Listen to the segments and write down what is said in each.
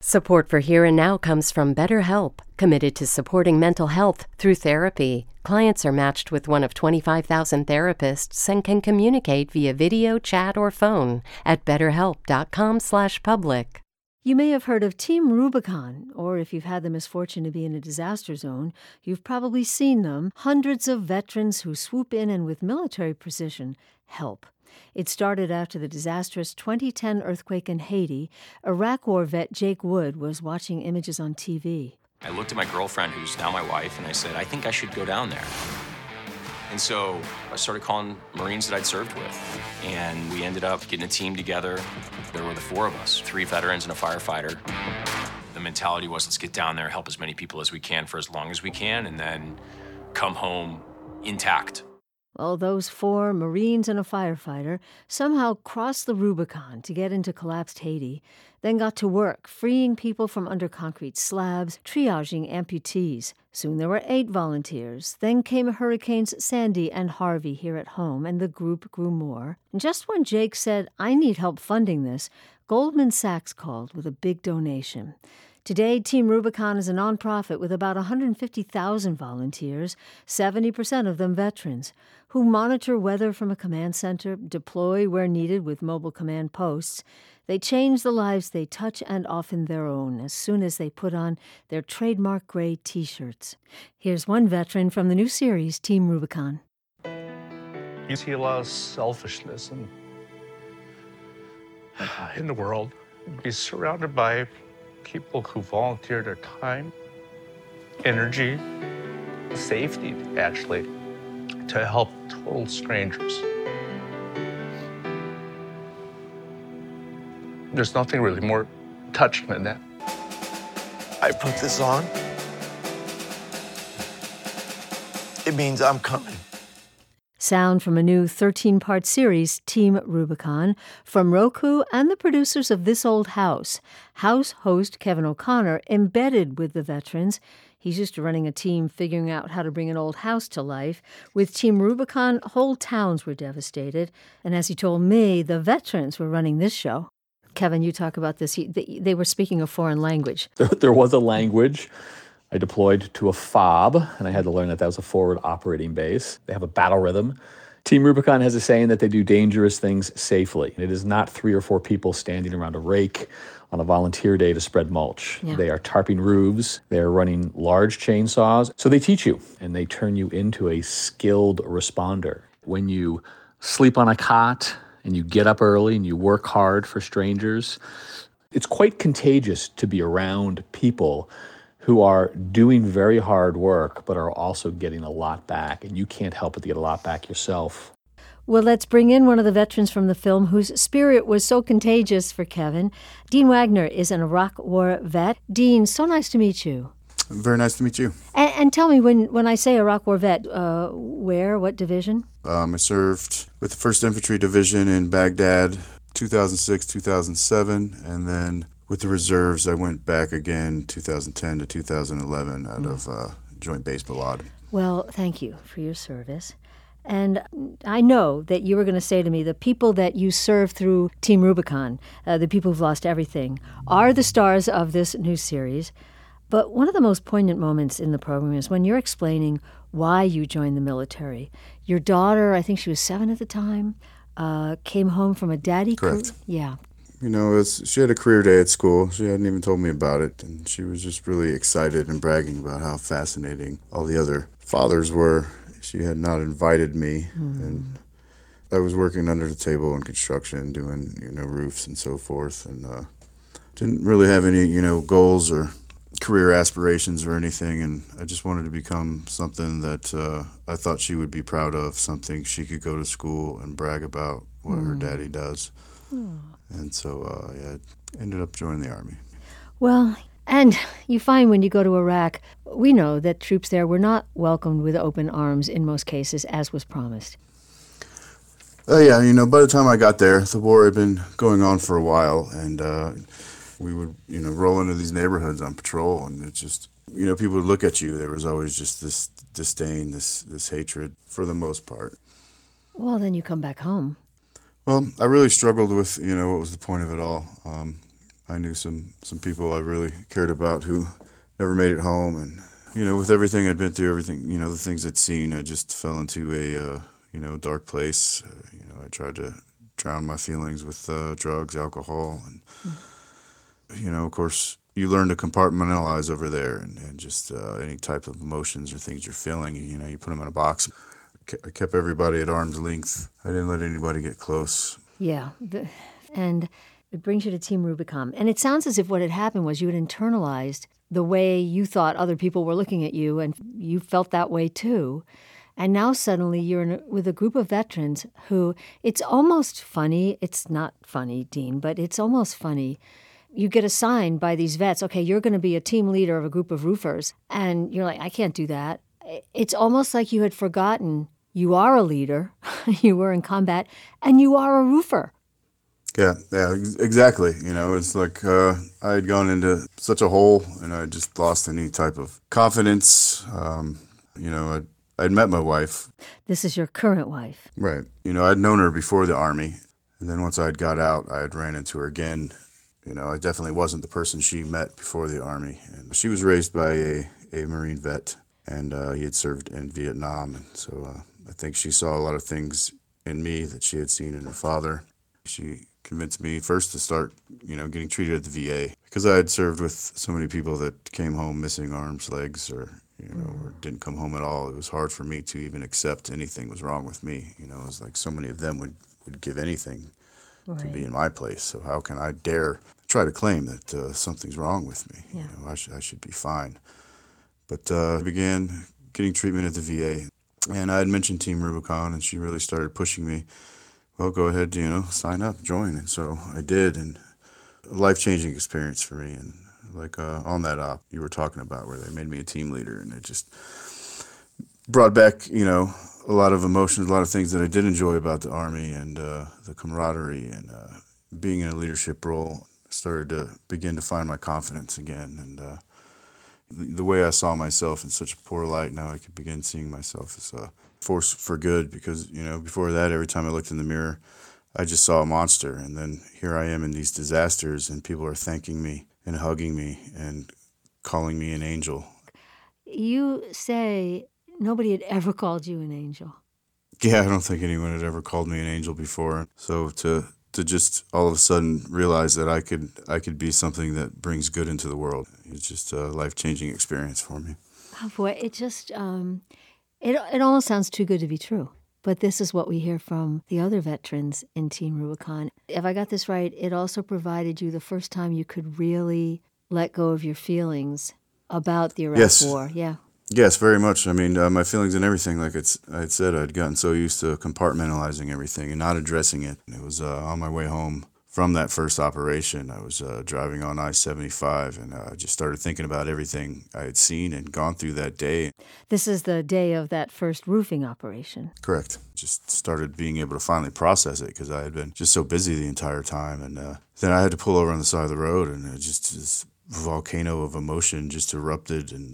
Support for Here and Now comes from BetterHelp, committed to supporting mental health through therapy. Clients are matched with one of 25,000 therapists and can communicate via video, chat, or phone at betterhelp.com/public. You may have heard of Team Rubicon, or if you've had the misfortune to be in a disaster zone, you've probably seen them, hundreds of veterans who swoop in and with military precision help. It started after the disastrous 2010 earthquake in Haiti. Iraq War vet Jake Wood was watching images on TV. I looked at my girlfriend, who's now my wife, and I said, I think I should go down there. And so I started calling Marines that I'd served with, and we ended up getting a team together. There were the four of us, 3 veterans and a firefighter. The mentality was, let's get down there, help as many people as we can for as long as we can, and then come home intact. Well, those 4 Marines and a firefighter somehow crossed the Rubicon to get into collapsed Haiti, then got to work freeing people from under concrete slabs, triaging amputees. Soon there were 8 volunteers. Then came Hurricanes Sandy and Harvey here at home, and the group grew more. And just when Jake said, I need help funding this, Goldman Sachs called with a big donation. Today, Team Rubicon is a nonprofit with about 150,000 volunteers, 70% of them veterans, who monitor weather from a command center, deploy where needed with mobile command posts. They change the lives they touch and often their own as soon as they put on their trademark gray T-shirts. Here's one veteran from the new series, Team Rubicon. You see a lot of selfishness in the world. Be surrounded by people who volunteer their time, energy, safety, actually, to help total strangers. There's nothing really more touching than that. I put this on. It means I'm coming. Sound from a new 13-part series, Team Rubicon, from Roku and the producers of This Old House. House host Kevin O'Connor embedded with the veterans. He's used to running a team figuring out how to bring an old house to life. With Team Rubicon, whole towns were devastated. And as he told me, the veterans were running this show. Kevin, you talk about this. They were speaking a foreign language. There was a language. I deployed to a FOB, and I had to learn that was a forward operating base. They have a battle rhythm. Team Rubicon has a saying that they do dangerous things safely. It is not 3 or 4 people standing around a rake on a volunteer day to spread mulch. Yeah. They are tarping roofs. They are running large chainsaws. So they teach you, and they turn you into a skilled responder. When you sleep on a cot and you get up early and you work hard for strangers, it's quite contagious to be around people who are doing very hard work, but are also getting a lot back, and you can't help but to get a lot back yourself. Well, let's bring in one of the veterans from the film whose spirit was so contagious for Kevin. Dean Wagner is an Iraq War vet. Dean, so nice to meet you. Very nice to meet you. And tell me, when I say Iraq War vet, where, what division? I served with the 1st Infantry Division in Baghdad, 2006, 2007, and then with the reserves, I went back again 2010 to 2011 out of Joint Base Balad. Well, thank you for your service. And I know that you were going to say to me, the people that you serve through Team Rubicon, the people who've lost everything, are the stars of this new series. But one of the most poignant moments in the program is when you're explaining why you joined the military. Your daughter, I think she was 7 at the time, came home from a daddy Correct. Yeah. You know, she had a career day at school. She hadn't even told me about it, and she was just really excited and bragging about how fascinating all the other fathers were. She had not invited me, and I was working under the table in construction, doing, roofs and so forth, and didn't really have any, goals or career aspirations or anything, and I just wanted to become something that I thought she would be proud of, something she could go to school and brag about what her daddy does. And so, I ended up joining the Army. Well, and you find when you go to Iraq, we know that troops there were not welcomed with open arms in most cases, as was promised. Yeah, by the time I got there, the war had been going on for a while, and we would, roll into these neighborhoods on patrol, and it just, people would look at you. There was always just this disdain, this hatred, for the most part. Well, then you come back home. Well, I really struggled with, what was the point of it all. I knew some people I really cared about who never made it home. And, with everything I'd been through, everything, the things I'd seen, I just fell into a, dark place. I tried to drown my feelings with drugs, alcohol. And, of course, you learn to compartmentalize over there and just any type of emotions or things you're feeling, you put them in a box. I kept everybody at arm's length. I didn't let anybody get close. Yeah. And it brings you to Team Rubicon. And it sounds as if what had happened was you had internalized the way you thought other people were looking at you, and you felt that way too. And now suddenly you're with a group of veterans who, it's almost funny. It's not funny, Dean, but it's almost funny. You get assigned by these vets, okay, you're going to be a team leader of a group of roofers. And you're like, I can't do that. It's almost like you had forgotten you are a leader, you were in combat, and you are a roofer. Yeah, exactly. It's like I had gone into such a hole, and I just lost any type of confidence. I'd met my wife. This is your current wife. Right. I'd known her before the Army, and then once I had got out, I had ran into her again. I definitely wasn't the person she met before the Army. And she was raised by a Marine vet, and he had served in Vietnam, and so I think she saw a lot of things in me that she had seen in her father. She convinced me first to start, getting treated at the VA, because I had served with so many people that came home missing arms, legs, or didn't come home at all. It was hard for me to even accept anything was wrong with me. It was like so many of them would give anything to be in my place. So how can I dare try to claim that something's wrong with me? Yeah. I should be fine. But I began getting treatment at the VA. And I had mentioned Team Rubicon, and she really started pushing me. Well, go ahead, sign up, join. And so I did, and a life-changing experience for me. And like on that op you were talking about where they made me a team leader, and it just brought back, a lot of emotions, a lot of things that I did enjoy about the Army, and the camaraderie, and being in a leadership role. I started to begin to find my confidence again, and the way I saw myself in such a poor light, now I could begin seeing myself as a force for good, because, before that, every time I looked in the mirror, I just saw a monster. And then here I am in these disasters, and people are thanking me and hugging me and calling me an angel. You say nobody had ever called you an angel. Yeah, I don't think anyone had ever called me an angel before. So to just all of a sudden realize that I could be something that brings good into the world, it's just a life-changing experience for me. Oh boy, it just it almost sounds too good to be true. But this is what we hear from the other veterans in Team Rubicon. If I got this right, it also provided you the first time you could really let go of your feelings about the Iraq War. Yeah. Yes, very much. I mean, my feelings and everything, like I had said, I'd gotten so used to compartmentalizing everything and not addressing it. It was on my way home from that first operation. I was driving on I-75, and I just started thinking about everything I had seen and gone through that day. This is the day of that first roofing operation. Correct. Just started being able to finally process it, because I had been just so busy the entire time. And then I had to pull over on the side of the road, and it just this volcano of emotion just erupted, and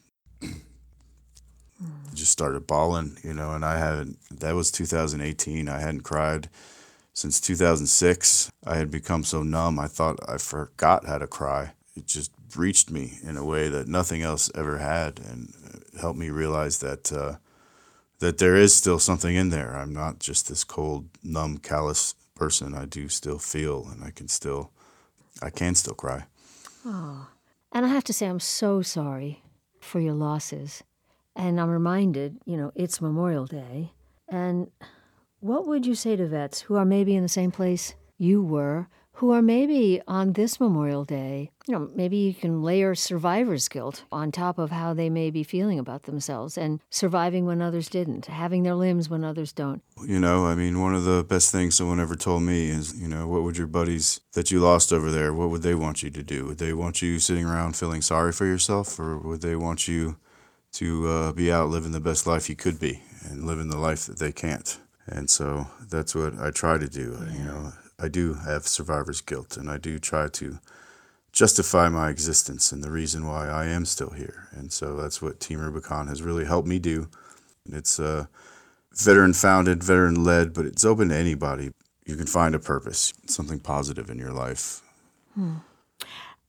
just started bawling, and that was 2018. I hadn't cried since 2006. I had become so numb, I thought I forgot how to cry. It just reached me in a way that nothing else ever had, and helped me realize that that there is still something in there. I'm not just this cold, numb, callous person. I do still feel, and I can still cry. Oh, and I have to say, I'm so sorry for your losses. And I'm reminded, it's Memorial Day. And what would you say to vets who are maybe in the same place you were, who are maybe on this Memorial Day? Maybe you can layer survivor's guilt on top of how they may be feeling about themselves and surviving when others didn't, having their limbs when others don't. One of the best things someone ever told me is, what would your buddies that you lost over there, what would they want you to do? Would they want you sitting around feeling sorry for yourself, or would they want you to be out living the best life you could be and living the life that they can't? And so that's what I try to do. Yeah. I do have survivor's guilt, and I do try to justify my existence and the reason why I am still here. And so that's what Team Rubicon has really helped me do. It's veteran-founded, veteran-led, but it's open to anybody. You can find a purpose, something positive in your life.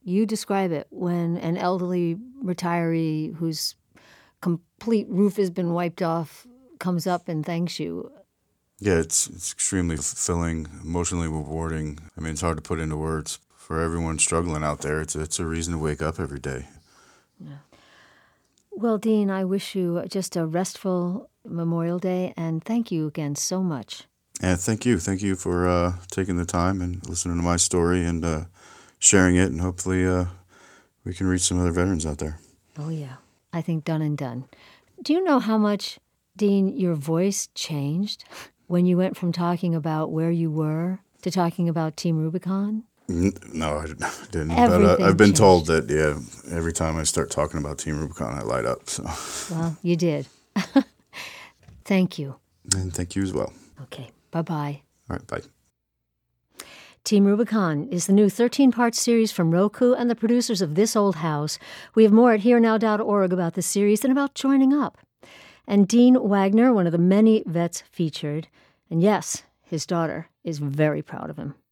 You describe it when an elderly retiree whose complete roof has been wiped off comes up and thanks you. Yeah, it's extremely fulfilling, emotionally rewarding. I mean, it's hard to put into words. For everyone struggling out there, it's a reason to wake up every day. Yeah. Well, Dean, I wish you just a restful Memorial Day, and thank you again so much. And thank you. Thank you for taking the time and listening to my story and sharing it, and hopefully we can reach some other veterans out there. Oh, yeah. I think done and done. Do you know how much, Dean, your voice changed when you went from talking about where you were to talking about Team Rubicon? No, I didn't. Everything But I've been changed. told that, yeah, every time I start talking about Team Rubicon, I light up. So, Well, you did. Thank you. and thank you as well. Okay, bye-bye. All right, bye. Team Rubicon is the new 13-part series from Roku and the producers of This Old House. We have more at herenow.org about the series and about joining up. And Dean Wagner, one of the many vets featured, and yes, his daughter is very proud of him.